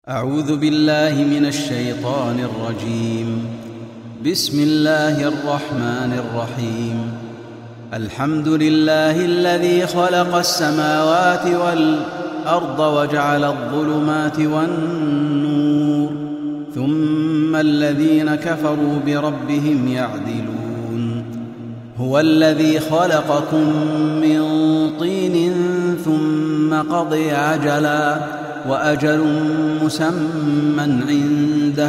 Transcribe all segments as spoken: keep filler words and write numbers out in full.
أعوذ بالله من الشيطان الرجيم. بسم الله الرحمن الرحيم. الحمد لله الذي خلق السماوات والأرض وجعل الظلمات والنور، ثم الذين كفروا بربهم يعدلون. هو الذي خلقكم من طين ثم قضي عجلا وأجل مسمى عنده،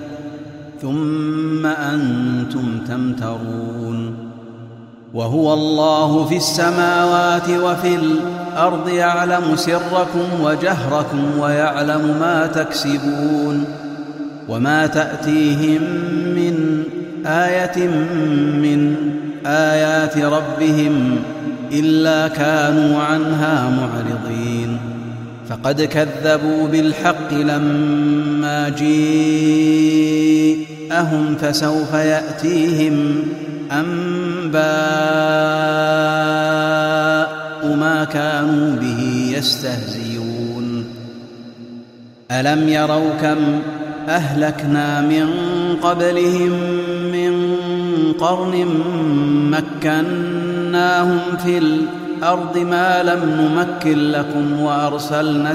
ثم أنتم تمترون. وهو الله في السماوات وفي الأرض، يعلم سركم وجهركم ويعلم ما تكسبون. وما تأتيهم من آية من آيات ربهم إلا كانوا عنها معرضين. فقد كذبوا بالحق لما جيءهم، فسوف يأتيهم أنباء ما كانوا به يستهزئون. ألم يروا كم أهلكنا من قبلهم من قرن مكناهم في الأرض ما لم نمكن لكم، وأرسلنا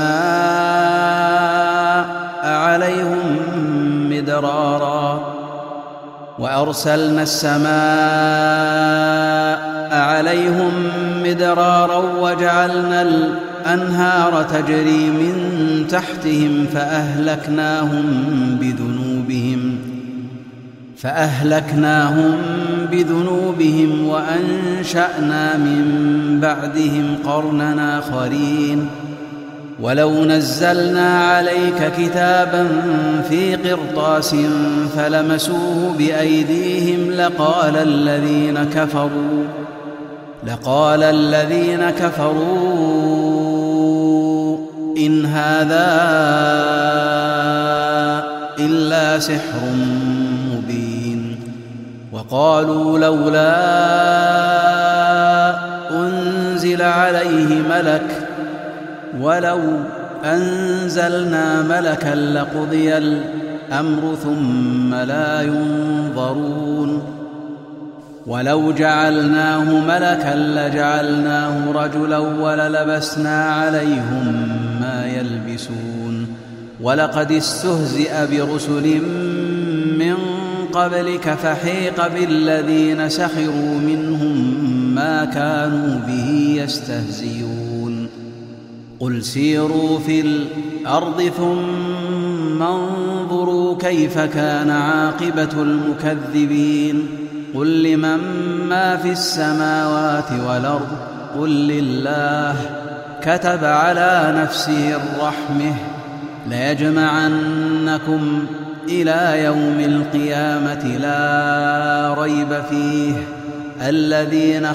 السماء عليهم مدرارا وأرسلنا السماء عليهم مدرارا وجعلنا الأنهار تجري من تحتهم فأهلكناهم بذنوبهم فأهلكناهم بذنوبهم وأنشأنا من بعدهم قرنا آخرين. ولو نزلنا عليك كتابا في قرطاس فلمسوه بأيديهم لقال الذين كفروا لقال الذين كفروا إن هذا إلا سحر مبين. وقالوا لولا أنزل عليه ملك، ولو أنزلنا ملكا لقضي الأمر ثم لا ينظرون. ولو جعلناه ملكا لجعلناه رجلا وللبسنا عليهم ما يلبسون. ولقد استهزئ برسل من قبلك فحيق بالذين سخروا منهم ما كانوا به يستهزئون. قل سيروا في الأرض ثم انظروا كيف كان عاقبة المكذبين. قل لمن ما في السماوات والأرض قل لله. كتب على نفسه الرحمة ليجمعنكم إلى يوم القيامة لا ريب فيه. الذين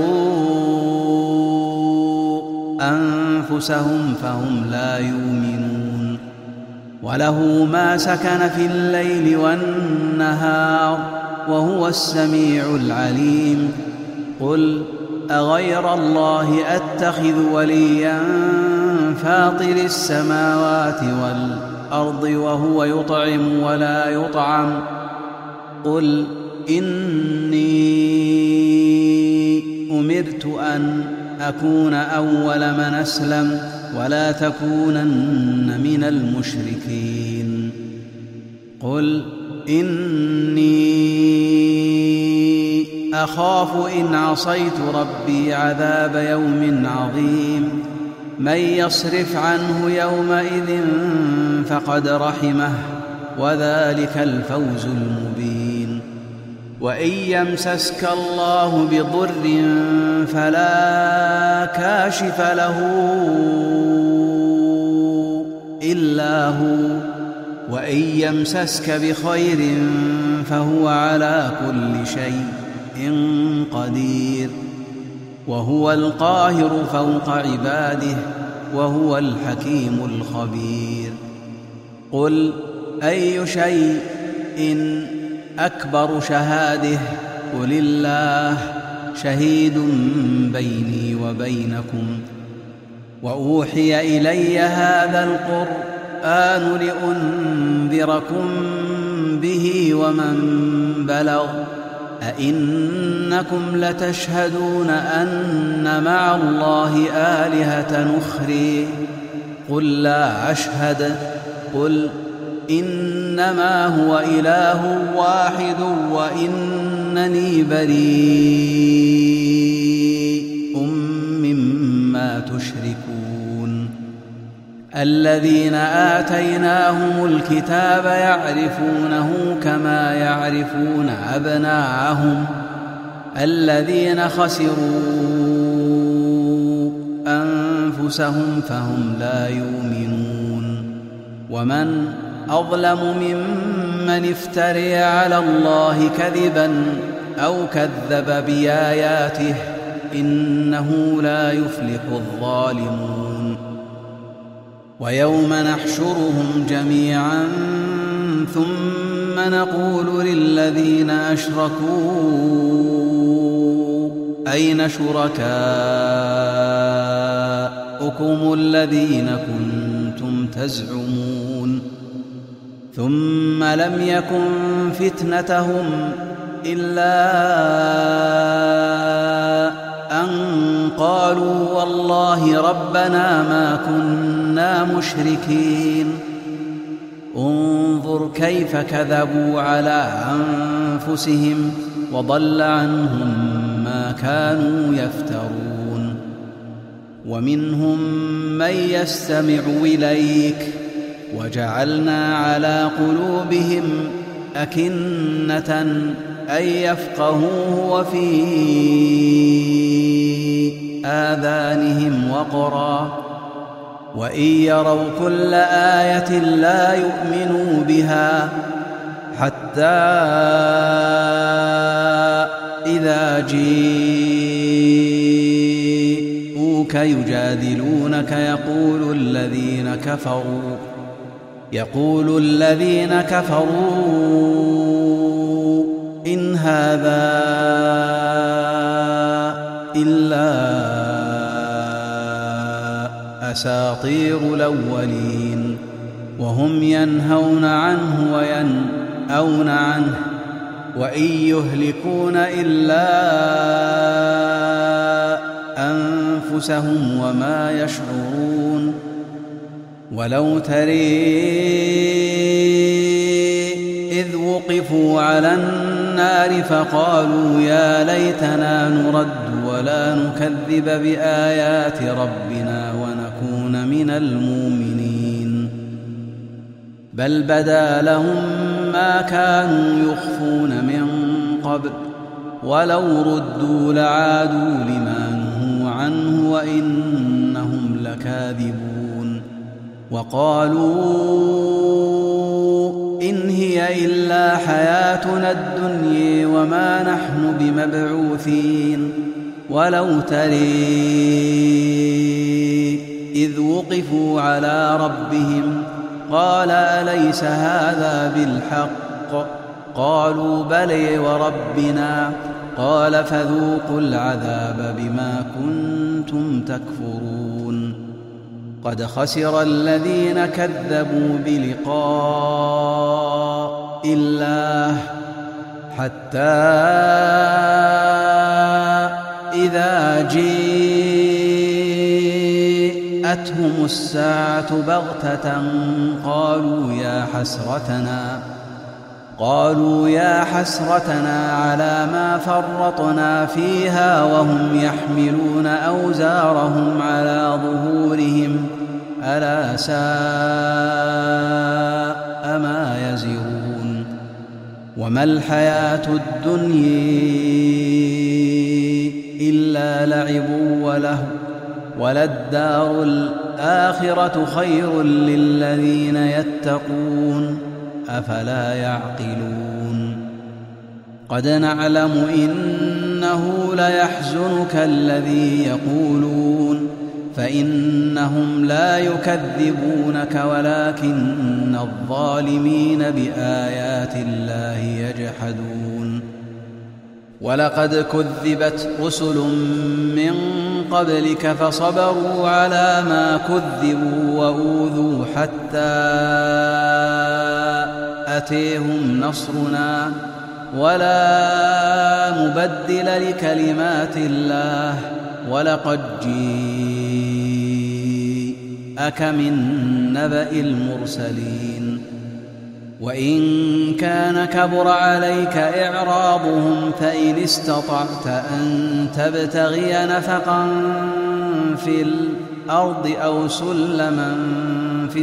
خسروا أنفسهم فهم لا يؤمنون. وله ما سكن في الليل والنهار وهو السميع العليم. قل أغير الله أتخذ وليا فاطر السماوات والأرض وهو يطعم ولا يطعم. قل إني أمرت أن أكون أول من أسلم ولا تكونن من المشركين. قل إني أخاف إن عصيت ربي عذاب يوم عظيم. من يصرف عنه يومئذ فقد رحمه وذلك الفوز المبين. وإن يمسسك الله بضر فلا كاشف له إلا هو، وإن يمسسك بخير فهو على كل شيء قدير. وهو القاهر فوق عباده وهو الحكيم الخبير. قل أي شيء أكبر شهادة؟ قل الله شهيد بيني وبينكم. وأوحي إلي هذا القرآن القرآن لأنذركم به ومن بلغ أئنكم لتشهدون أن مع الله آلهة أخرى قل لا أشهد قل إنما هو إله واحد وإنني بريء مما تشركون الذين آتيناهم الكتاب يعرفونه كما يعرفون أبناءهم الذين خسروا أنفسهم فهم لا يؤمنون ومن أظلم ممن افتري على الله كذبا أو كذب بآياته إنه لا يفلح الظالمون ويوم نحشرهم جميعا ثم نقول للذين أشركوا أين شركاؤكم الذين كنتم تزعمون ثم لم يكن فتنتهم إلا أن قالوا والله ربنا ما كنا مشركين انظر كيف كذبوا على أنفسهم وضل عنهم ما كانوا يفترون ومنهم من يستمع إليك وجعلنا على قلوبهم أكنة أن يفقهوه وفي آذانهم وقرا وإن يروا كل آية لا يؤمنوا بها حتى إذا جيءوك يجادلونك يقول الذين كفروا يقول الذين كفروا إن هذا إلا أساطير الأولين وهم ينهون عنه وينأون عنه وإن يهلكون إلا أنفسهم وما يشعرون ولو تري إذ وقفوا على النار فقالوا يا ليتنا نرد ولا نكذب بآيات ربنا ونكون من المؤمنين بل بدا لهم ما كانوا يخفون من قبل ولو ردوا لعادوا لما نهوا عنه وإنهم لكاذبون وقالوا إن هي إلا حياتنا الدنيا وما نحن بمبعوثين ولو تري إذ وقفوا على ربهم قال أليس هذا بالحق قالوا بلى وربنا قال فذوقوا العذاب بما كنتم تكفرون قد خسر الذين كذبوا بلقاء الله حتى إذا جاءتهم الساعة بغتة قالوا يا حسرتنا قالوا يا حسرتنا على ما فرطنا فيها وهم يحملون أوزارهم على ظهورهم ألا ساء ما يزرون وما الحياة الدنيا إلا لعب وله وللدار الآخرة خير للذين يتقون أفلا يعقلون قد نعلم إنه ليحزنك الذي يقولون فإنهم لا يكذبونك ولكن الظالمين بآيات الله يجحدون ولقد كذبت رسل من قبلك فصبروا على ما كذبوا وأوذوا حتى أتيهم نصرنا ولا مبدل لكلمات الله ولقد جيءك من نبأ المرسلين وإن كان كبر عليك إعراضهم فإن استطعت أن تبتغي نفقا في الأرض أو سلما في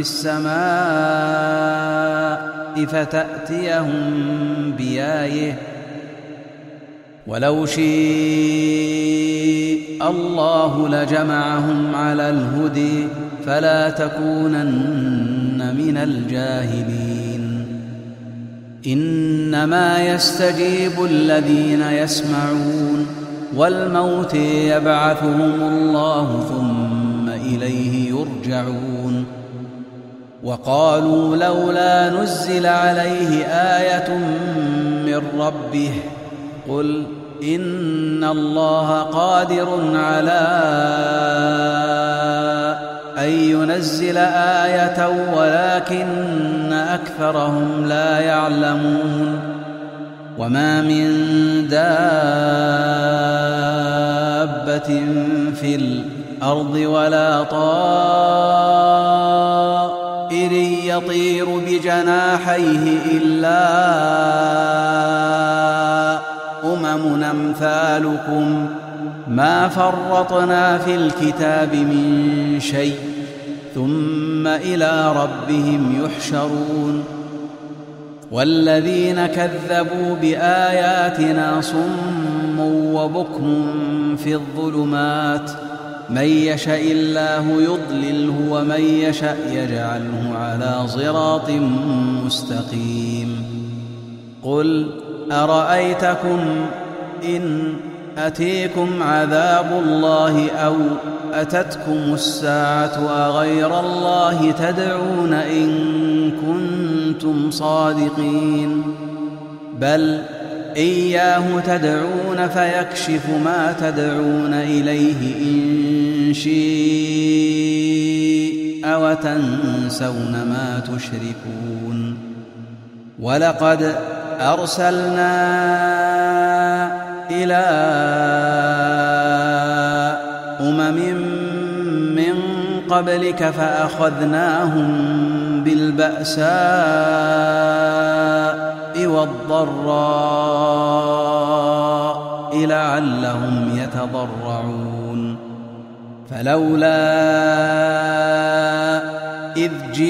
السماء فتأتيهم بآية ولو شاء الله لجمعهم على الهدى فلا تكونن من الجاهلين إنما يستجيب الذين يسمعون والموت يبعثهم الله ثم إليه يرجعون وقالوا لولا نزل عليه آية من ربه قل إن الله قادر على أن ينزل آية ولكن أكثرهم لا يعلمون وما من دابة في الأرض ولا طائر يطير بجناحيه إلا أمم أمثالكم ما فرطنا في الكتاب من شيء ثم إلى ربهم يحشرون والذين كذبوا بآياتنا صم وبكم في الظلمات من يشاء الله يضلله ومن يشاء يجعله على صراط مستقيم قل أرأيتكم إن أتيكم عذاب الله أو أتتكم الساعة أغير الله تدعون إن كنتم صادقين بل إياه تدعون فيكشف ما تدعون إليه إن شاء وتنسون ما تشركون ولقد أرسلنا إلى أمم من قبلك فأخذناهم بالبأساء والضراء لعلهم يتضرعون فلولا إذ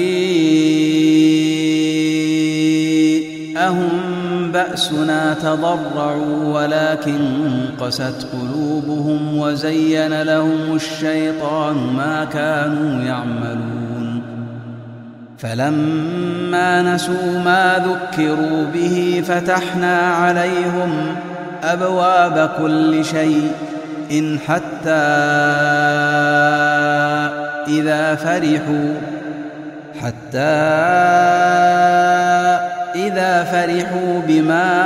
جاءهم بأسنا تضرعوا ولكن قست قلوبهم وزين لهم الشيطان ما كانوا يعملون فلما نسوا ما ذكروا به فتحنا عليهم أبواب كل شيء إن حتى إذا فرحوا حتى إذا فرحوا بما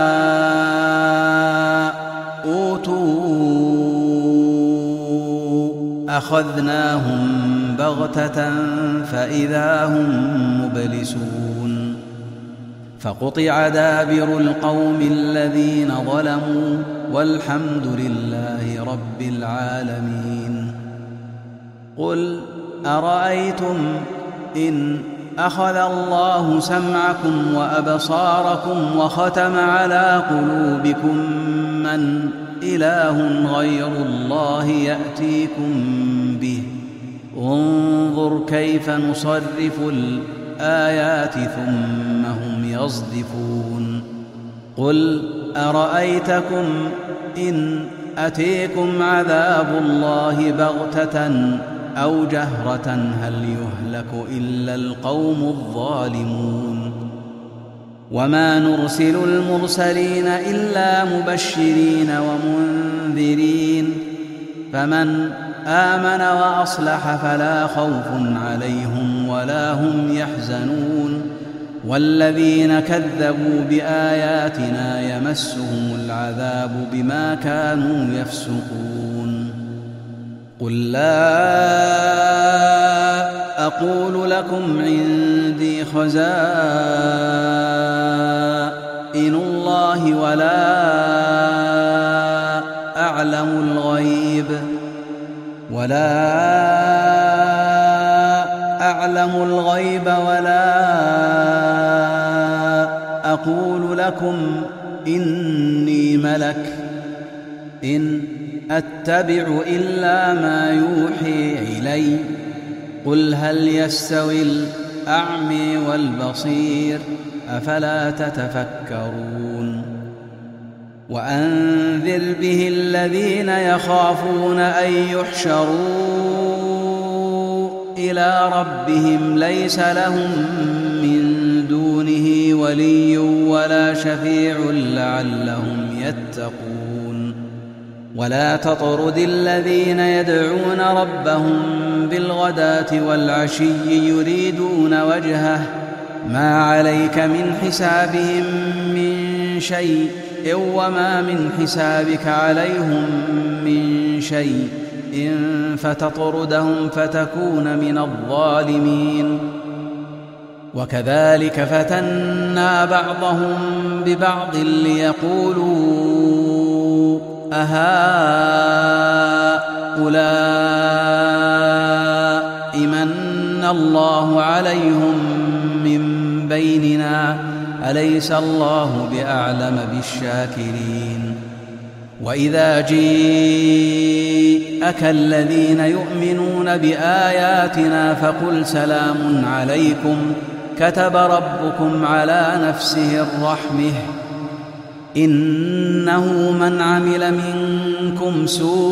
أوتوا أخذناهم بغتة فإذا هم مبلسون فقطع دابر القوم الذين ظلموا والحمد لله رب العالمين قل أرأيتم إن أخذ الله سمعكم وأبصاركم وختم على قلوبكم من إله غير الله يأتيكم به انظر كيف نصرف الآيات ثم هم يصدفون قل أرأيتكم إن أتيكم عذاب الله بغتة أو جهرة هل يهلك إلا القوم الظالمون وما نرسل المرسلين إلا مبشرين ومنذرين فمن آمن وأصلح فلا خوف عليهم ولا هم يحزنون والذين كذبوا بآياتنا يمسهم العذاب بما كانوا يفسقون. قل لا أقول لكم عندي خزائن الله ولا أعلم الغيب ولا أعلم الغيب ولا أقول لكم إني ملك إن أتبع إلا ما يوحي إلي. قل هل يستوي الأعمى والبصير أفلا تتفكرون. وأنذر به الذين يخافون أن يحشروا إلى ربهم ليس لهم من دونه ولي ولا شفيع لعلهم يتقون. ولا تطرد الذين يدعون ربهم بالغداة والعشي يريدون وجهه ما عليك من حسابهم من شيء وما من حسابك عليهم من شيء إن فتطردهم فتكون من الظالمين. وكذلك فتنا بعضهم ببعض ليقولوا أهؤلاء من الله عليهم من بيننا أليس الله بأعلم بالشاكرين. وإذا جيءك الذين يؤمنون بآياتنا فقل سلام عليكم كتب ربكم على نفسه الرحمة إنه من عمل منكم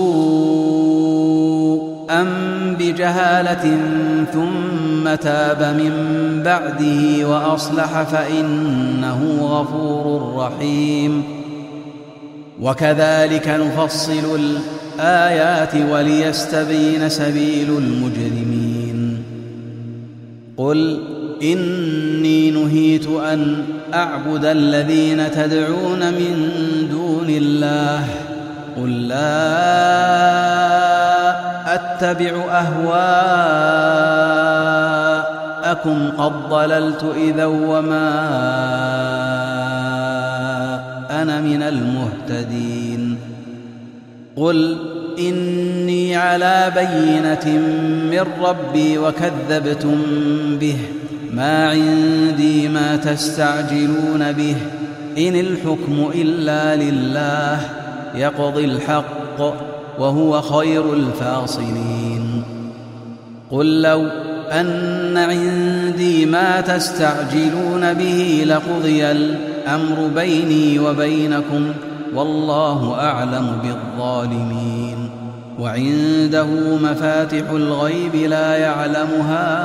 سوءا بجهالة ثم تاب من بعده وأصلح فإنه غفور رحيم. وكذلك نفصل الآيات وليستبين سبيل المجرمين. قل إني نهيت أن أعبد الذين تدعون من دون الله قل لا أتبع أهواءكم قد ضللت إذا وما أنا من المهتدين. قل إني على بينة من ربي وكذبتم به ما عندي ما تستعجلون به إن الحكم إلا لله يقضي الحق وهو خير الفاصلين. قل لو أن عندي ما تستعجلون به لقضي الأمر بيني وبينكم والله أعلم بالظالمين. وعنده مفاتح الغيب لا يعلمها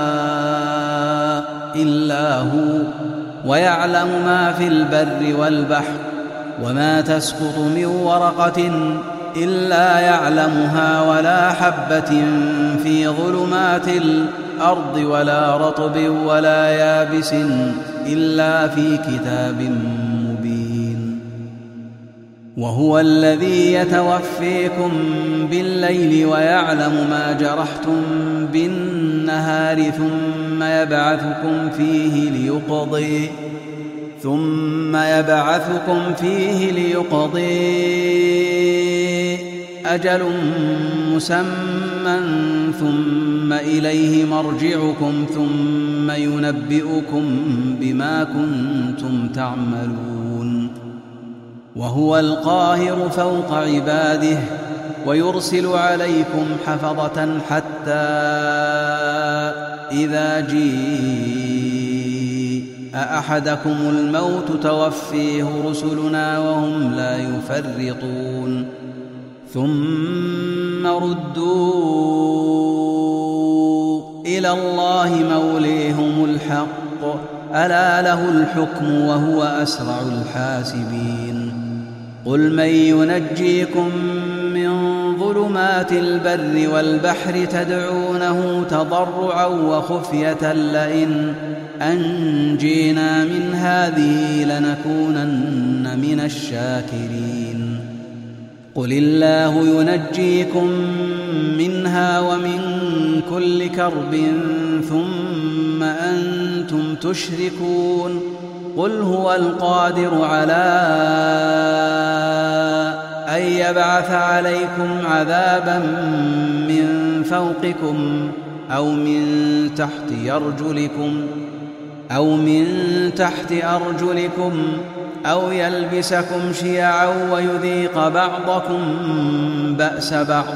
إلا هو ويعلم ما في البر والبحر وما تسقط من ورقة إلا يعلمها ولا حبة في ظلمات الأرض ولا رطب ولا يابس إلا في كتاب مبين. وهو الذي يتوفيكم بالليل ويعلم ما جرحتم بالنهار ثم يبعثكم فيه ليقضي ثم يبعثكم فيه ليقضي أجل مسمى ثم إليه مرجعكم ثم ينبئكم بما كنتم تعملون. وهو القاهر فوق عباده ويرسل عليكم حفظة حتى إذا جيء أحدكم الموت توفيه رسلنا وهم لا يفرطون ثم ردوا إلى الله موليهم الحق ألا له الحكم وهو أسرع الحاسبين. قل من ينجيكم من ظلمات البر والبحر تدعونه تضرعا وخفية لئن أنجينا من هذه لنكونن من الشاكرين قل الله ينجيكم منها ومن كل كرب ثم أنتم تشركون قل هو القادر على أن يبعث عليكم عذابا من فوقكم أو من تحت أرجلكم أو من تحت أرجلكم أو يلبسكم شيعا ويذيق بعضكم بأس بعض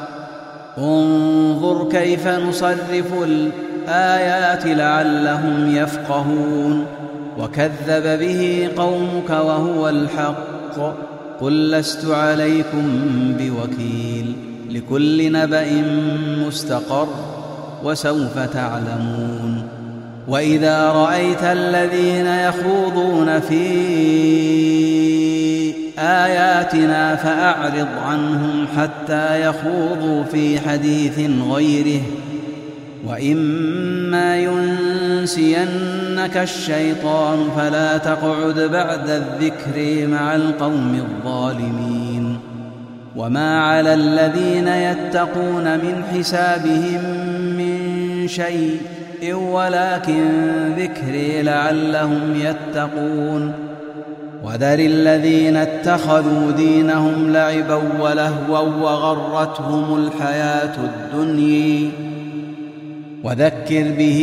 انظر كيف نصرف الآيات لعلهم يفقهون وكذب به قومك وهو الحق قل لست عليكم بوكيل لكل نبأ مستقر وسوف تعلمون وإذا رأيت الذين يخوضون في آياتنا فأعرض عنهم حتى يخوضوا في حديث غيره وإما ينسينك الشيطان فلا تقعد بعد الذكر مع القوم الظالمين وما على الذين يتقون من حسابهم من شيء ولكن ذكري لعلهم يتقون وذر الذين اتخذوا دينهم لعبا ولهوا وغرتهم الحياة الدنيا وذكر به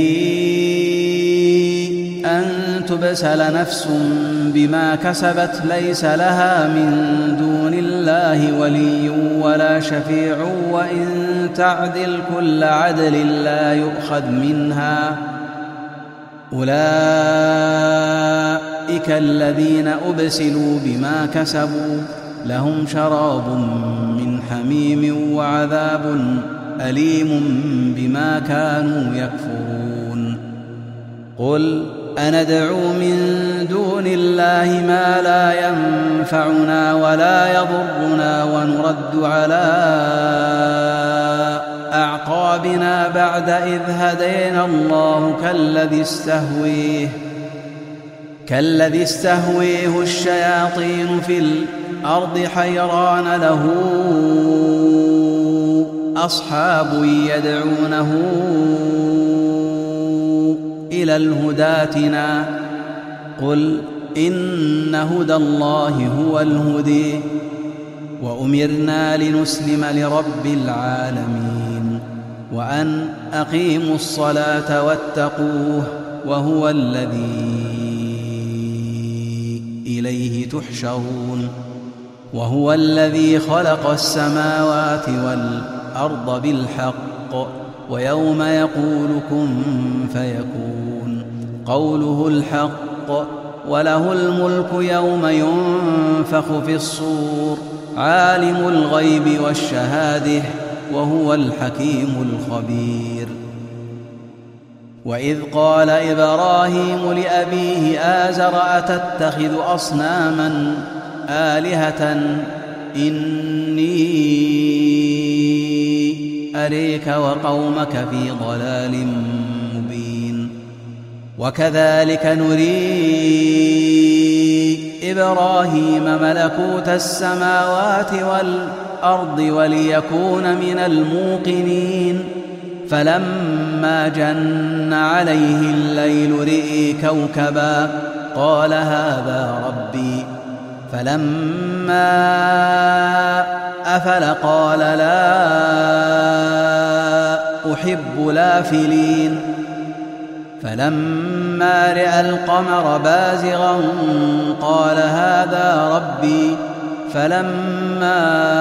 أن تبسل نفس بما كسبت ليس لها من دون الله ولي ولا شفيع وإن تعدل كل عدل لا يؤخذ منها أولئك الذين أبسلوا بما كسبوا لهم شراب من حميم وعذاب أليم بما كانوا يكفرون قل أندعو من دون الله ما لا ينفعنا ولا يضرنا ونرد على أعقابنا بعد إذ هدينا الله كالذي استهويه كالذي استهويه الشياطين في الأرض حيران له أصحاب يدعونه إلى الهدى ائتنا قل إن هدى الله هو الهدي وأمرنا لنسلم لرب العالمين وأن أقيموا الصلاة واتقوه وهو الذي إليه تحشرون وهو الذي خلق السماوات والأرض بالحق ويوم يقول كن فيكون قوله الحق وله الملك يوم ينفخ في الصور عالم الغيب والشهادة وهو الحكيم الخبير وإذ قال إبراهيم لأبيه آزر أتتخذ أصناما آلهة إني أريك وقومك في ضلال مبين وكذلك نري إبراهيم ملكوت السماوات والأرض وليكون من الموقنين فلما جن عليه الليل رئي كوكبا قال هذا ربي فلما أفل قال لا أحب الآفلين فلما رأى القمر بازغا قال هذا ربي فلما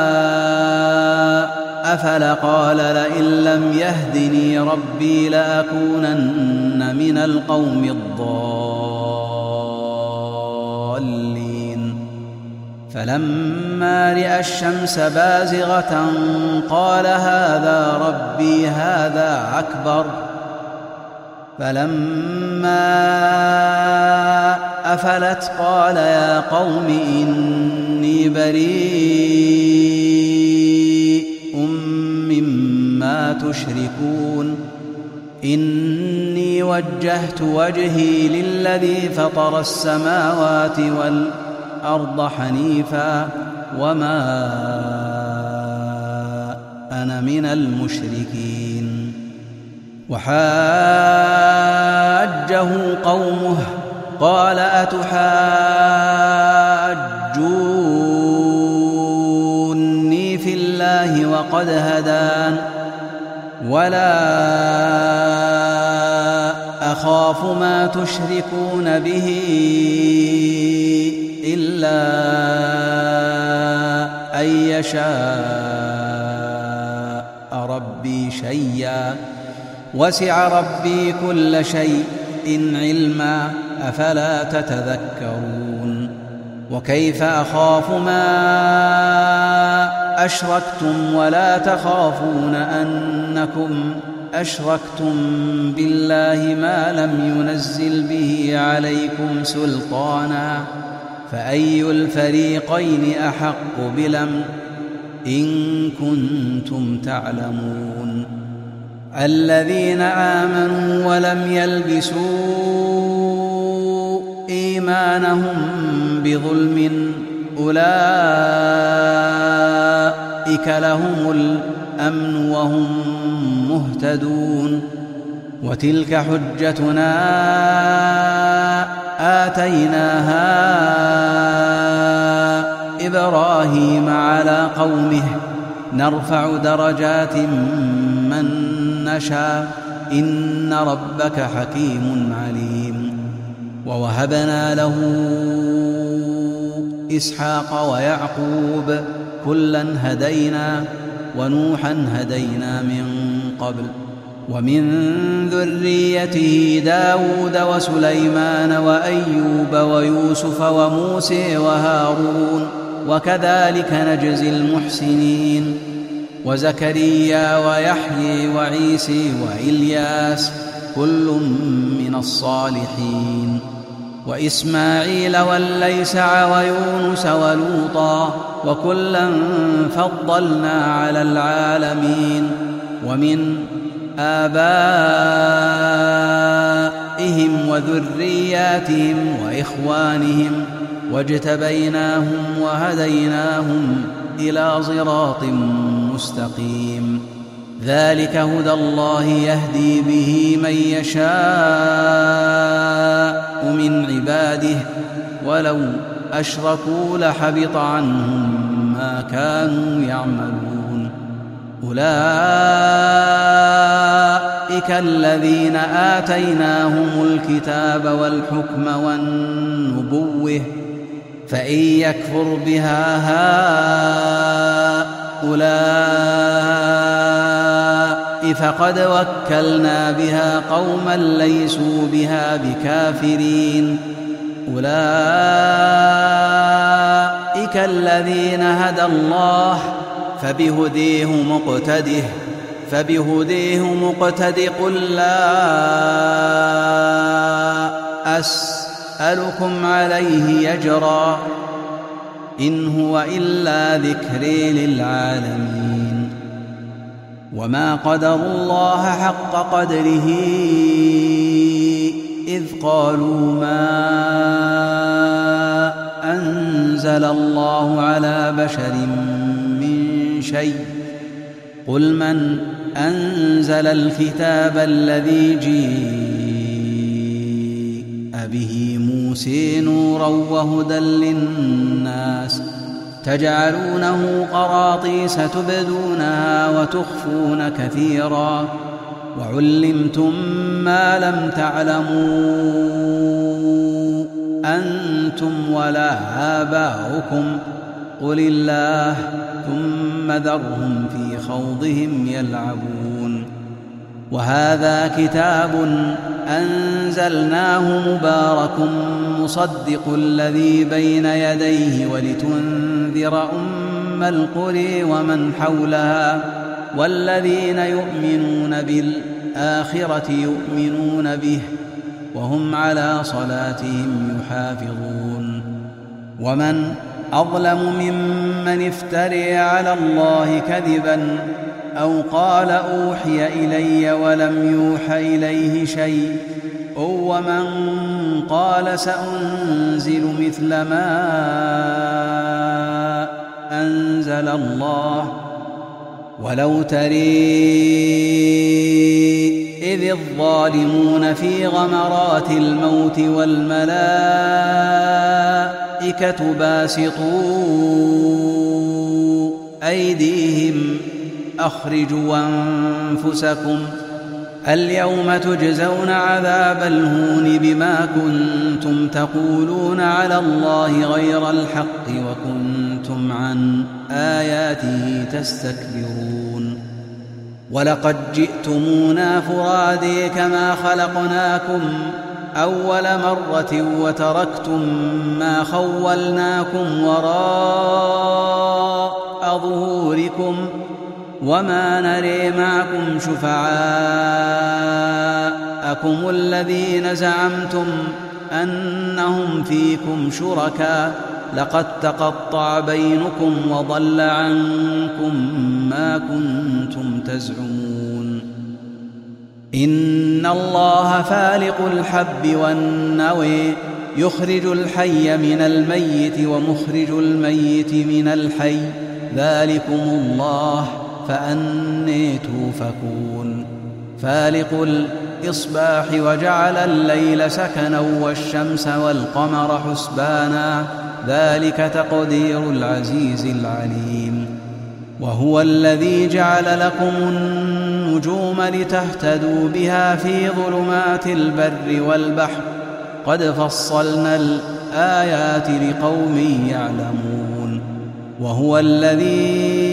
أفل قال لئن لم يهدني ربي لأكونن من القوم الضالين فلما رأى الشمس بازغة قال هذا ربي هذا أكبر فلما أفلت قال يا قوم إني بريء ما تشركون إني وجهت وجهي للذي فطر السماوات والأرض حنيفا وما أنا من المشركين وحاجه قومه قال أتحاجوني في الله وقد هدان ولا أخاف ما تشركون به إلا أن يشاء ربي شيئا وسع ربي كل شيء علما أفلا تتذكرون وكيف أخاف ما أشركتم ولا تخافون أنكم أشركتم بالله ما لم ينزل به عليكم سلطانا فأي الفريقين أحق بالأمن إن كنتم تعلمون الذين آمنوا ولم يلبسوا إيمانهم بظلم أولئك لهم الأمن وهم مهتدون وتلك حجتنا آتيناها إبراهيم على قومه نرفع درجات من نشاء إن ربك حكيم عليم ووهبنا له إسحاق ويعقوب كلا هدينا ونوحا هدينا من قبل ومن ذريته داود وسليمان وأيوب ويوسف وموسى وهارون وكذلك نجزي المحسنين وزكريا ويحيى وعيسى وإلياس كل من الصالحين وإسماعيل واليسع ويونس ولوطا وكلا فضلنا على العالمين ومن آبائهم وذرياتهم وإخوانهم واجتبيناهم وهديناهم إلى صراط مستقيم ذلك هدى الله يهدي به من يشاء من عباده ولو أشركوا لحبط عنهم ما كانوا يعملون أولئك الذين آتيناهم الكتاب والحكم والنبوة فإن يكفر بها هؤلاء فقد وكلنا بها قوما ليسوا بها بكافرين أولئك الذين هدى الله فبهديه مقتده فبهديه مقتد قل لا أسألكم عليه أجرا إن هو إلا ذكر للعالمين وما قدروا الله حق قدره إذ قالوا ما أنزل الله على بشر من شيء قل من أنزل الكتاب الذي جيء به موسى نورا وهدى للناس تجعلونه قراطيس تبدونها وتخفون كثيرا وعلمتم ما لم تعلموا أنتم ولا آباؤكم قل الله ثم ذرهم في خوضهم يلعبون وهذا كتاب أنزلناه مبارك مصدق الذي بين يديه ولتنذر أم القرى ومن حولها والذين يؤمنون بالآخرة يؤمنون به وهم على صلاتهم يحافظون ومن أظلم ممن افتري على الله كذبا أو قال أوحي إلي ولم يوح إليه شيء ومن قال سأنزل مثل ما أنزل الله ولو تري إذ الظالمون في غمرات الموت والملائكة باسطوا أيديهم أخرجوا أنفسكم اليوم تجزون عذاب الهون بما كنتم تقولون على الله غير الحق وكنتم عن آياته تستكبرون ولقد جئتمونا فرادى كما خلقناكم أول مرة وتركتم ما خولناكم وراء ظهوركم وما نري معكم شفعاءكم الذين زعمتم أنهم فيكم شركاء لقد تقطع بينكم وضل عنكم ما كنتم تزعمون إن الله فالق الحب والنوى يخرج الحي من الميت ومخرج الميت من الحي ذلكم الله فأني توفكون فالق الإصباح وجعل الليل سكنا والشمس والقمر حسبانا ذلك تقدير العزيز العليم وهو الذي جعل لكم النجوم لتهتدوا بها في ظلمات البر والبحر قد فصلنا الآيات لقوم يعلمون وهو الذي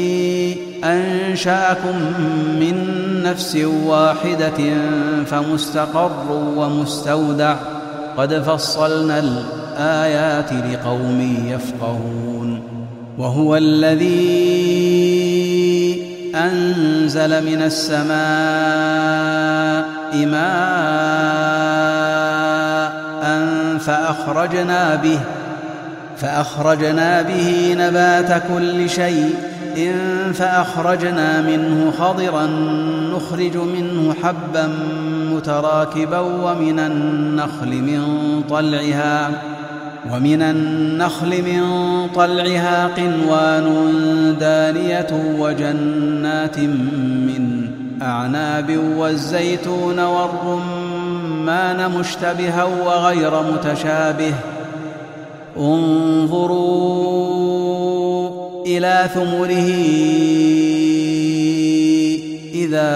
أنشأكم من نفس واحدة فمستقر ومستودع قد فصلنا الآيات لقوم يفقهون وهو الذي أنزل من السماء ماء فأخرجنا به فأخرجنا به نبات كل شيء فأخرجنا منه خضرا نخرج منه حبا متراكبا ومن النخل من طلعها ومن النخل من طلعها قنوان دانية وجنات من أعناب والزيتون والرمان مشتبها وغير متشابه انظروا إلى ثمره إذا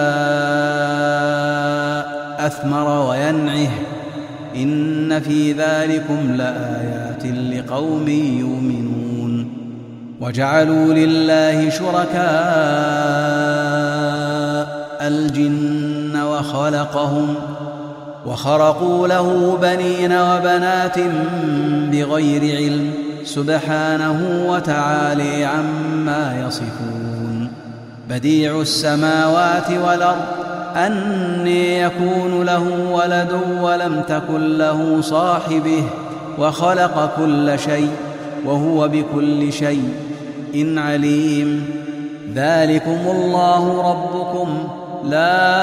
أثمر وينعه إن في ذلكم لآيات لقوم يؤمنون وجعلوا لله شركاء الجن وخلقهم وخرقوا له بنين وبنات بغير علم سبحانه وتعالى عما يصفون بديع السماوات والأرض أنى يكون له ولد ولم تكن له صاحبه وخلق كل شيء وهو بكل شيء إن عليم ذلكم الله ربكم لا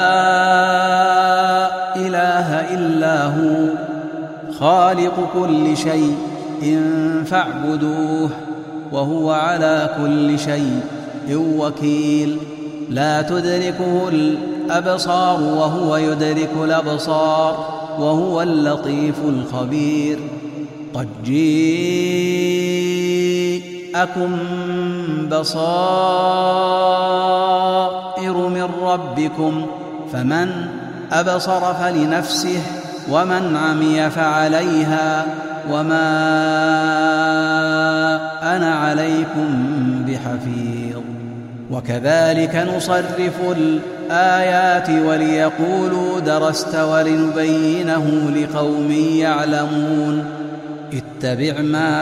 إله إلا هو خالق كل شيء إن فاعبدوه وهو على كل شيء وكيل لا تدركه الأبصار وهو يدرك الأبصار وهو اللطيف الخبير قد جاءكم بصائر من ربكم فمن أبصر فلنفسه ومن عمي فعليها وما أنا عليكم بحفيظ وكذلك نصرف الآيات وليقولوا درست ولنبينه لقوم يعلمون اتبع ما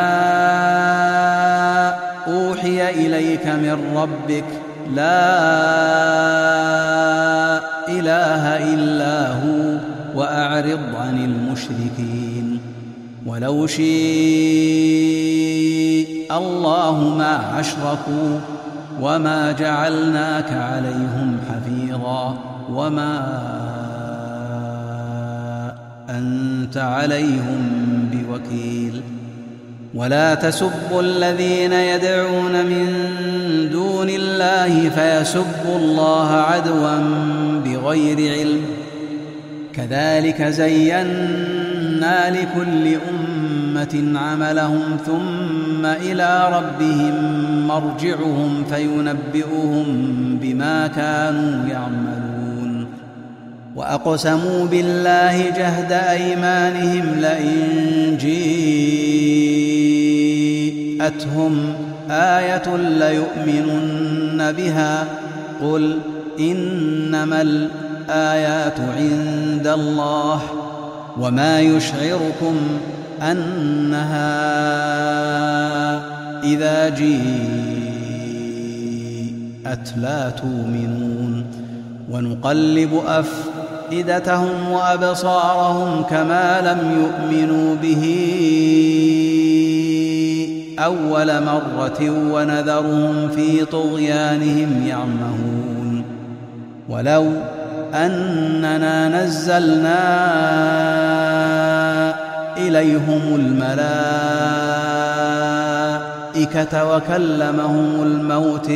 أوحي إليك من ربك لا إله إلا هو وأعرض عن المشركين ولو شاء الله ما أشركوا وما جعلناك عليهم حفيظا وما أنت عليهم بوكيل ولا تسبوا الذين يدعون من دون الله فيسبوا الله عدوا بغير علم كذلك زينا لكل أمة عملهم ثم إلى ربهم مرجعهم فينبئهم بما كانوا يعملون وأقسموا بالله جهد أيمانهم لئن جيءتهم آية ليؤمنن بها قل إنما الآيات عند الله وما يشعركم أنها إذا جيءت لا تؤمنون ونقلب أفئدتهم وأبصارهم كما لم يؤمنوا به أول مرة ونذرهم في طغيانهم يعمهون ولو أننا نزلنا إليهم الملائكة وكلمهم الموت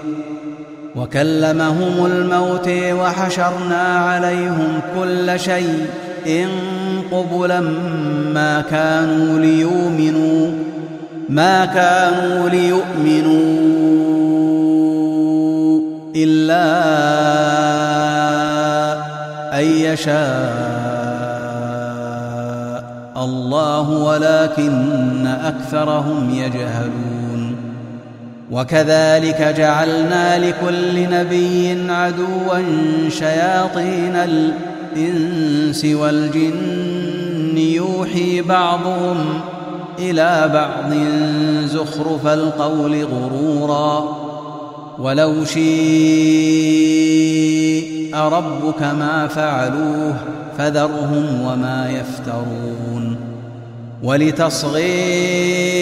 وكلمهم الموت وحشرنا عليهم كل شيء إن قبلا ما كانوا ليؤمنوا ما كانوا ليؤمنوا إلا أن يشاء الله ولكن أكثرهم يجهلون وكذلك جعلنا لكل نبي عدوا شياطين الإنس والجن يوحي بعضهم إلى بعض زخرف القول غرورا ولو شيء ربك ما فعلوه فذرهم وما يفترون ولتصغي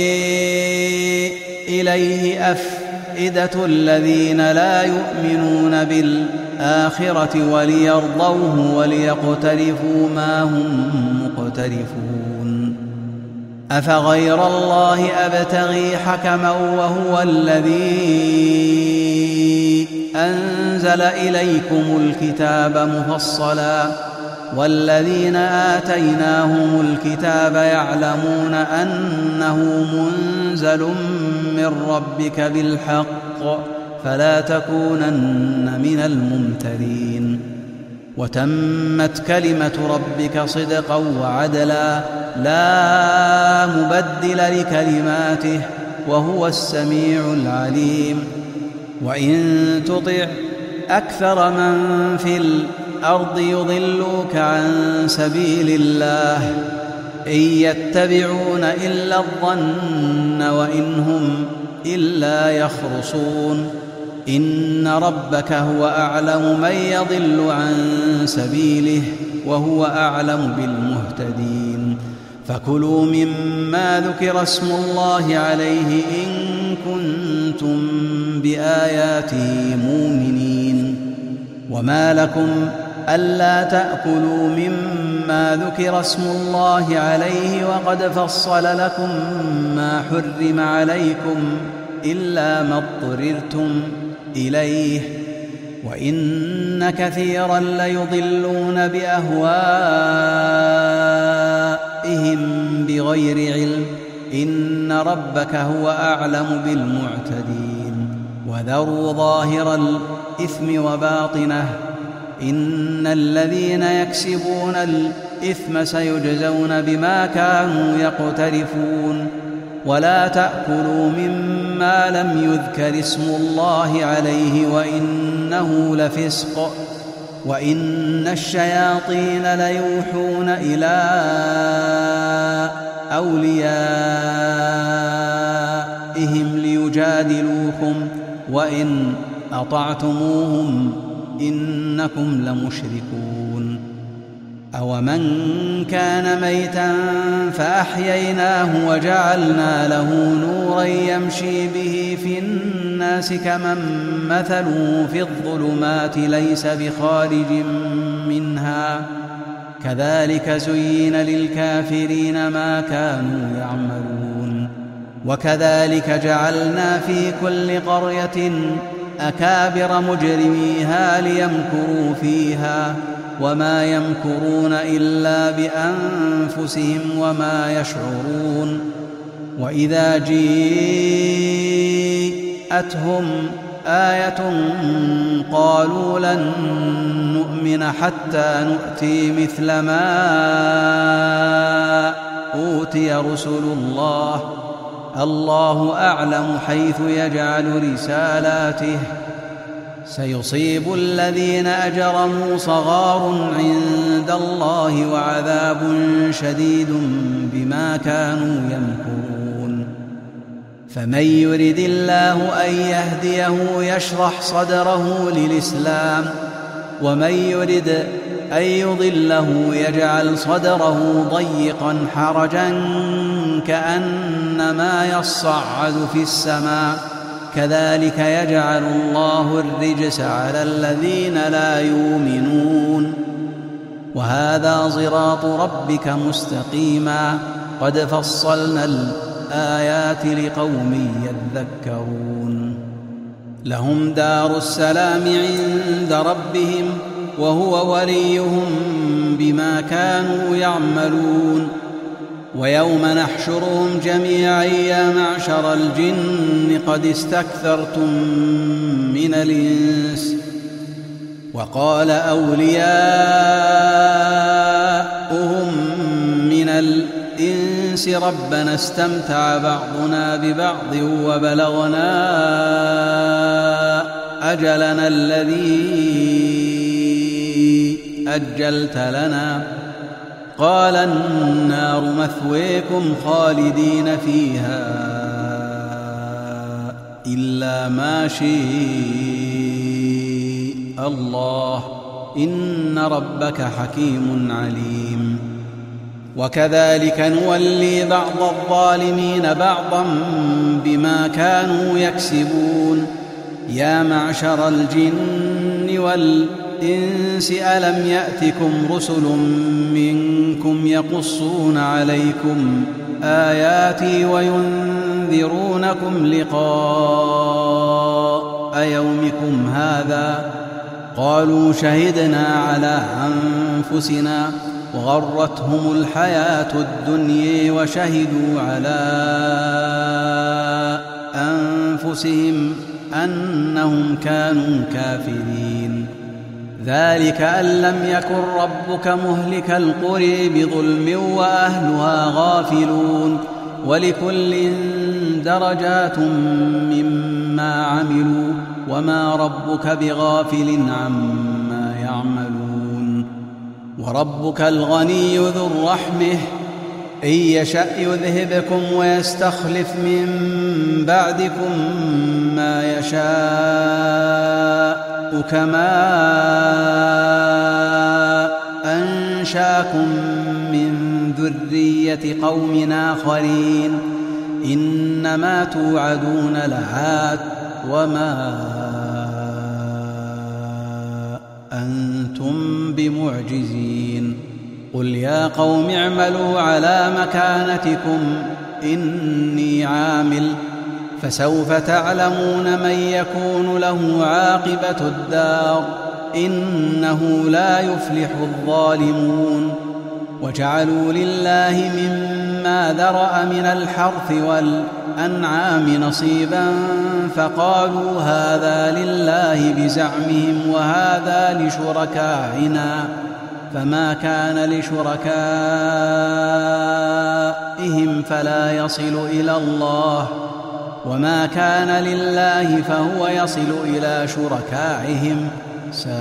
إليه أفئدة الذين لا يؤمنون بالآخرة وليرضوه وليقترفوا ما هم مقترفون أفغير الله أبتغي حكما وهو الذي أنزل إليكم الكتاب مفصلا والذين آتيناهم الكتاب يعلمون أنه منزل من ربك بالحق فلا تكونن من الممترين وتمت كلمة ربك صدقا وعدلا لا مبدل لكلماته وهو السميع العليم وإن تطع أكثر من في الأرض يضلوك عن سبيل الله إن يتبعون إلا الظن وإن هم إلا يخرصون إن ربك هو أعلم من يضل عن سبيله وهو أعلم بالمهتدين فكلوا مما ذكر اسم الله عليه إن كنتم بآياته مؤمنين وما لكم ألا تأكلوا مما ذكر اسم الله عليه وقد فصل لكم ما حرم عليكم إلا ما اضطررتم إليه وإن كثيرا ليضلون بأهوائهم بغير علم إن ربك هو أعلم بالمعتدين وذروا ظاهر الإثم وباطنه إن الذين يكسبون الإثم سيجزون بما كانوا يقترفون ولا تأكلوا مما لم يذكر اسم الله عليه وإنه لفسق وإن الشياطين ليوحون إلى أوليائهم ليجادلوكم وإن أطعتموهم إنكم لمشركون أومن كان ميتا فأحييناه وجعلنا له نورا يمشي به في الناس كمن مثله في الظلمات ليس بخارج منها كذلك زين للكافرين ما كانوا يعملون وكذلك جعلنا في كل قرية أكابر مجرميها ليمكروا فيها وما يمكرون إلا بأنفسهم وما يشعرون وإذا جيءتهم آية قالوا لن نؤمن حتى نؤتي مثل ما أوتي رسل الله الله أعلم حيث يجعل رسالاته سيصيب الذين أجرموا صغار عند الله وعذاب شديد بما كانوا يمكرون فمن يرد الله أن يهديه يشرح صدره للإسلام ومن يرد أن يضله يجعل صدره ضيقا حرجا كأنما يصعد في السماء كذلك يجعل الله الرجس على الذين لا يؤمنون وهذا صراط ربك مستقيما قد فصلنا الآيات لقوم يذكرون لهم دار السلام عند ربهم وهو وليهم بما كانوا يعملون ويوم نحشرهم جميعا يا معشر الجن قد استكثرتم من الإنس وقال أولياؤهم من الإنس ربنا استمتع بعضنا ببعض وبلغنا أجلنا الذي أجلت لنا قال النار مثويكم خالدين فيها إلا ما شاء الله إن ربك حكيم عليم وكذلك نولي بعض الظالمين بعضا بما كانوا يكسبون يا معشر الجن والإنس ألم يأتكم رسل منكم يقصون عليكم آياتي وينذرونكم لقاء يومكم هذا قالوا شهدنا على أنفسنا وغرتهم الحياة الدنيا وشهدوا على أنفسهم أنهم كانوا كافرين ذلك أن لم يكن ربك مهلك القرى بظلم وأهلها غافلون ولكل درجات مما عملوا وما ربك بغافل عما يعملون وربك الغني ذو الرحمة إن يشأ يذهبكم ويستخلف من بعدكم ما يشاء كما أنشاكم من ذرية قوم آخرين إنما توعدون لآت وما أنتم بمعجزين قل يا قوم اعملوا على مكانتكم إني عامل فسوف تعلمون من يكون له عاقبة الدار إنه لا يفلح الظالمون وجعلوا لله مما ذرأ من الحرث والأنعام نصيبا فقالوا هذا لله بزعمهم وهذا لشركائنا فما كان لشركائهم فلا يصل إلى الله وما كان لله فهو يصل إلى شركائهم ساء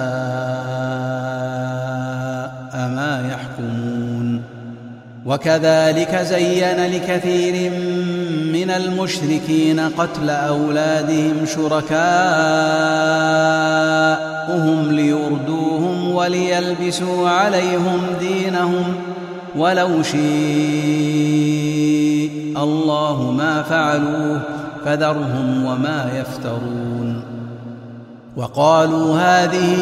ما يحكمون وكذلك زين لكثير من المشركين قتل أولادهم شركاؤهم ليردوهم وليلبسوا عليهم دينهم ولو شاء الله ما فعلوه فذرهم وما يفترون. وقالوا هذه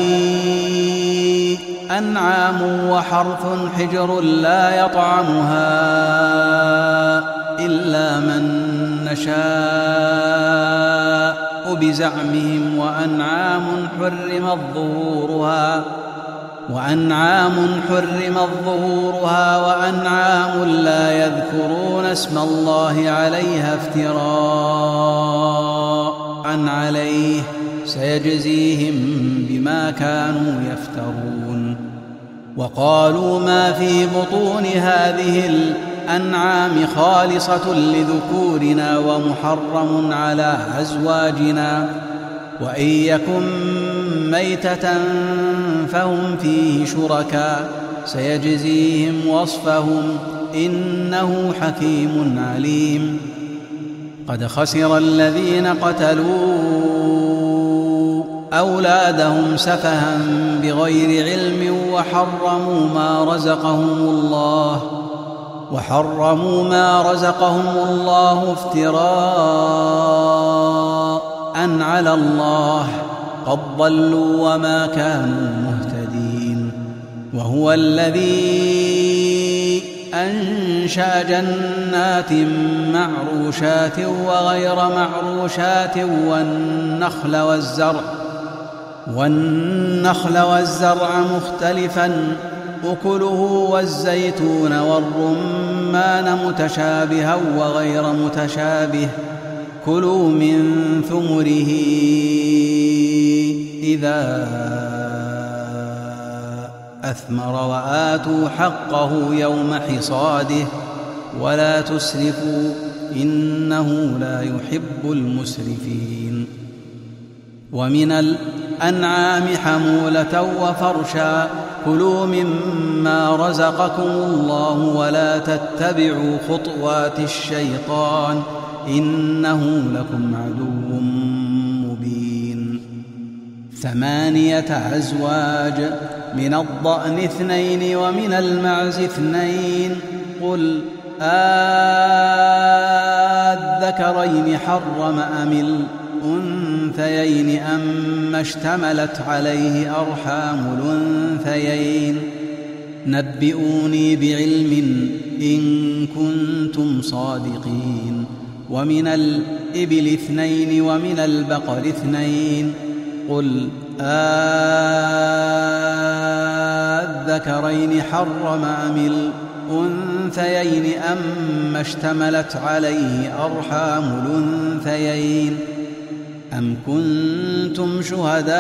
أنعام وحرث حجر لا يطعمها إلا من نشاء بزعمهم وأنعام حرمت ظهورها وأنعام حرمت ظهورها وأنعام لا يذكرون اسم الله عليها افتراء عليه سيجزيهم بما كانوا يفترون. وقالوا ما في بطون هذه الأنعام خالصة لذكورنا ومحرم على أزواجنا وإن يكن ميتة فهم فيه شركاء سيجزيهم وصفهم إنه حكيم عليم. قد خسر الذين قتلوا أولادهم سفها بغير علم وحرموا ما رزقهم الله وحرموا ما رزقهم الله افتراء على الله قد ضلوا وما كانوا مهتدين. وهو الذي أنشأ جنات معروشات وغير معروشات والنخل والزرع والنخل والزرع مختلفا أكله والزيتون والرمان متشابها وغير متشابه كلوا من ثمره إذا أثمر وآتوا حقه يوم حصاده ولا تسرفوا إنه لا يحب المسرفين. ومن الأنعام حمولة وفرشا كلوا مما رزقكم الله ولا تتبعوا خطوات الشيطان إنه لكم عدو مبين. ثمانية أزواج من الضأن اثنين ومن المعز اثنين قل آذكرين حرم أم الأنثيين أما اشتملت عليه أرحام الأنثيين نبئوني بعلم إن كنتم صادقين. ومن الإبل اثنين ومن البقر اثنين قل آذكرين حرم أم الأنثيين أما اشتملت عليه أرحام الأنثيين أم كنتم شهداء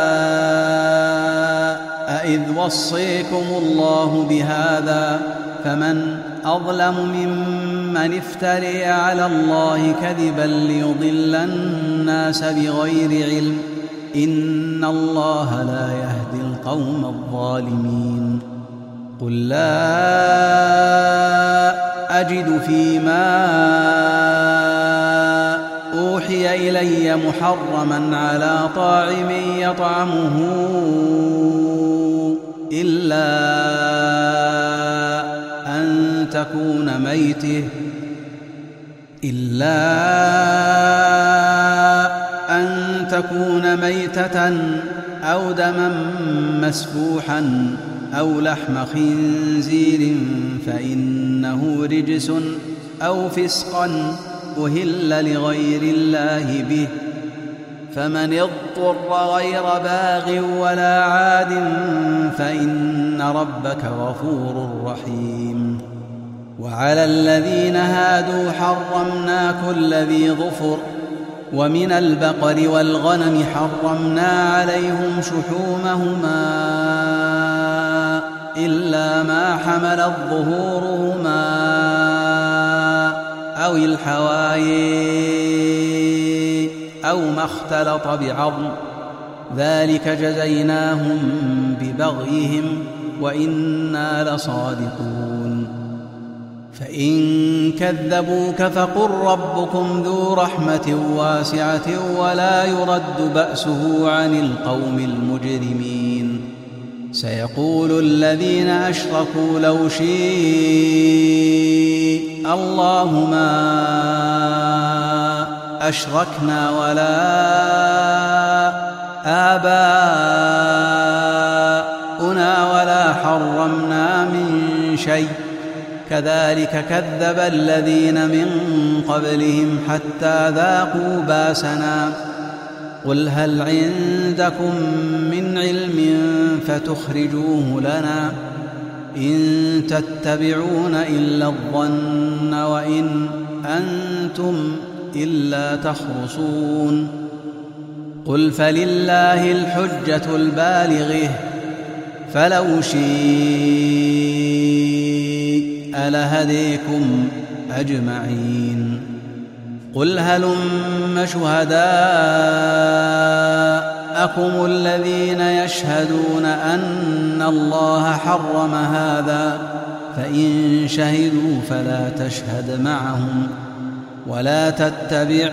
إذ وصيكم الله بهذا فمن أظلم ممن افتري على الله كذبا ليضل الناس بغير علم إن الله لا يهدي القوم الظالمين. قل لا أجد فيما أوحي إلي محرما على طاعم يطعمه إلا أن تكون ميتة إلا أن تكون ميتة أو دما مسفوحا أو لحم خنزير فإنه رجس أو فسقا أهل لغير الله به فمن اضطر غير باغ ولا عاد فإن ربك غفور رحيم. وعلى الذين هادوا حرمنا كل ذي ظفر ومن البقر والغنم حرمنا عليهم شحومهما إلا ما حملت ظهورهما أو الحوايا أو ما اختلط بعظم ذلك جزيناهم ببغيهم وإنا لصادقون. فإن كذبوك فقل ربكم ذو رحمة واسعة ولا يرد بأسه عن القوم المجرمين سيقول الذين أشركوا لو شيء الله ما أشركنا ولا آباؤنا ولا حرمنا من شيء كذلك كذب الذين من قبلهم حتى ذاقوا باسنا قل هل عندكم من علم فتخرجوه لنا إن تتبعون إلا الظن وإن أنتم إلا تخرصون قل فلله الحجة البالغة فلو شيء لهديكم أجمعين قل هلم شهداءكم الذين يشهدون أن الله حرم هذا فإن شهدوا فلا تشهد معهم ولا تتبع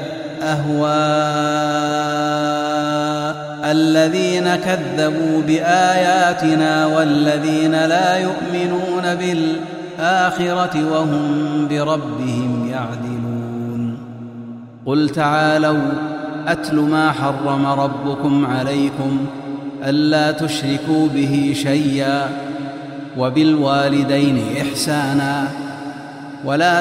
أهواء الذين كذبوا بآياتنا والذين لا يؤمنون بالآخرة وهم بربهم يعدلون قل تعالوا أتل ما حرم ربكم عليكم ألا تشركوا به شيئا وبالوالدين إحسانا ولا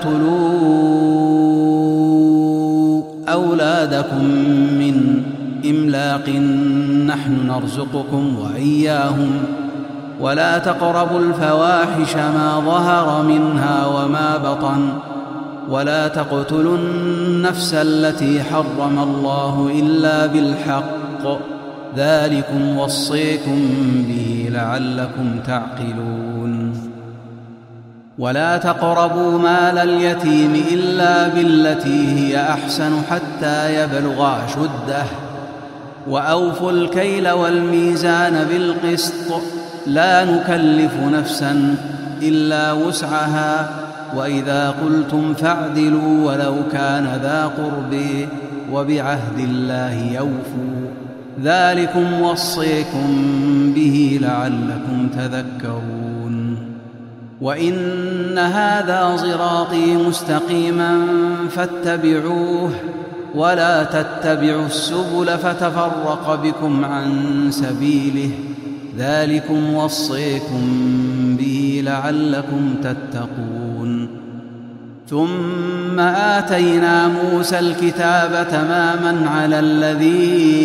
تقتلوا أولادكم من إملاق نحن نرزقكم وإياهم ولا تقربوا الفواحش ما ظهر منها وما بطن ولا تقتلوا النفس التي حرم الله إلا بالحق ذلكم وصيكم به لعلكم تعقلون ولا تقربوا مال اليتيم إلا بالتي هي أحسن حتى يبلغ أشده وأوفوا الكيل والميزان بالقسط لا نكلف نفسا إلا وسعها وإذا قلتم فاعدلوا ولو كان ذا قرب وبعهد الله يوفوا ذلكم وصيكم به لعلكم تذكرون وإن هذا صراطي مستقيما فاتبعوه ولا تتبعوا السبل فتفرق بكم عن سبيله ذلكم وصيكم به لعلكم تتقون ثم آتينا موسى الكتاب تماما على الذي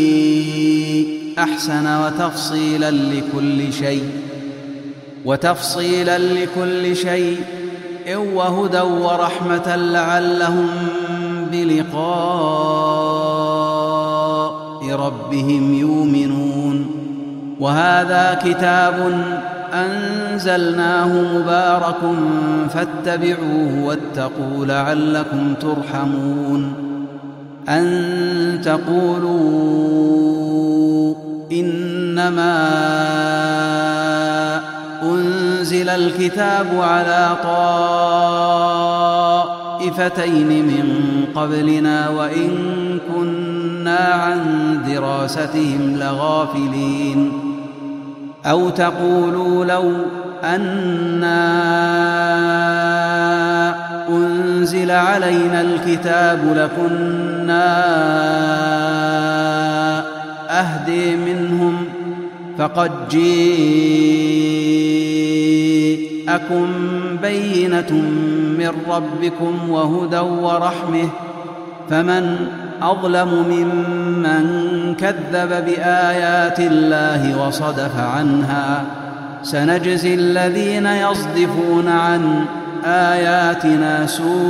أحسن وتفصيلا لكل شيء وتفصيلا لكل شيء وهدى ورحمة لعلهم بلقاء ربهم يؤمنون وهذا كتاب أنزلناه مبارك فاتبعوه واتقوا لعلكم ترحمون أن تقولوا إنما أنزل الكتاب على طائفتين من قبلنا وإن كنا عن دراستهم لغافلين أو تقولوا لو أنا أنزل علينا الكتاب لكنا أهدي منهم فقد جاءكم بينة من ربكم وهدى ورحمة فمن أظلم ممن كذب بآيات الله وصدف عنها سنجزي الذين يصدفون عن آياتنا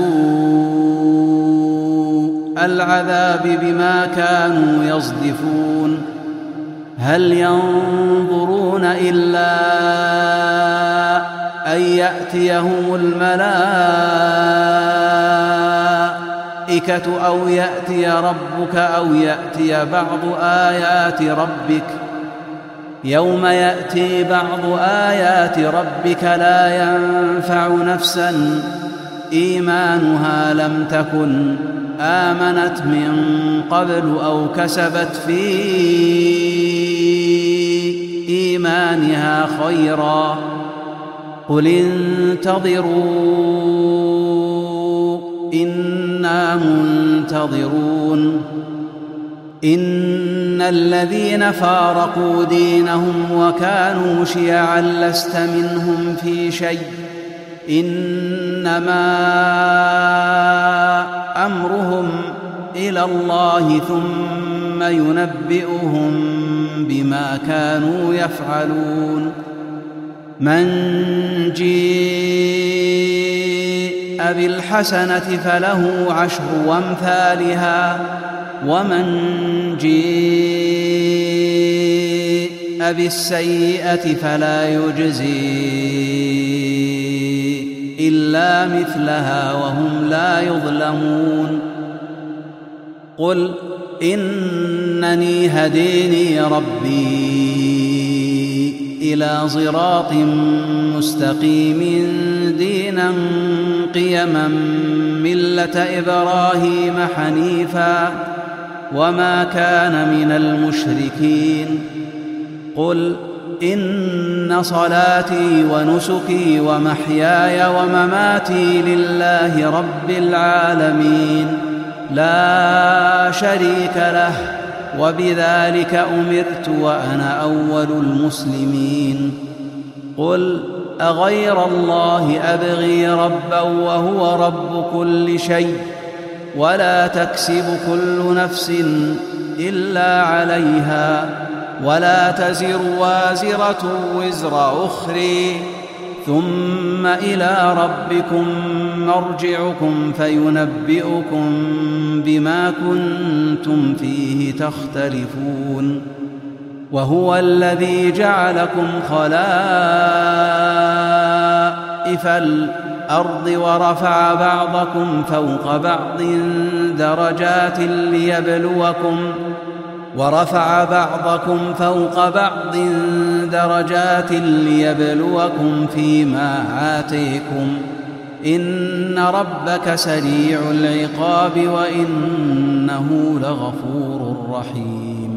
سوء العذاب بما كانوا يصدفون هل ينظرون إلا أن يأتيهم الملائكة أو يأتي ربك أو يأتي بعض آيات ربك يوم يأتي بعض آيات ربك لا ينفع نفسا إيمانها لم تكن آمنت من قبل أو كسبت في إيمانها خيرا. قل انتظروا إنا منتظرون. إن الذين فارقوا دينهم وكانوا شيعا لست منهم في شيء إنما أمرهم إلى الله ثم ينبئهم بما كانوا يفعلون. من جيء بالحسنة فله عشر أمثالها ومن جيء بالسيئة فلا يجزي إلا مثلها وهم لا يظلمون. قل إنني هديني ربي إلى صراط مستقيم دينا قيما ملة إبراهيم حنيفا وما كان من المشركين. قل إن صلاتي ونسكي ومحياي ومماتي لله رب العالمين لا شريك له وبذلك أمرت وأنا أول المسلمين. قل أغير الله أبغي ربا وهو رب كل شيء ولا تكسب كل نفس إلا عليها ولا تزر وازرة وزر أخرى ثم إلى ربكم مرجعكم فينبئكم بما كنتم فيه تختلفون. وهو الذي جعلكم خلائف الأرض ورفع بعضكم فوق بعض درجات ليبلوكم ورفع بعضكم فوق بعض درجات ليبلوكم فيما آتيكم إن ربك سريع العقاب وإنه لغفور رحيم.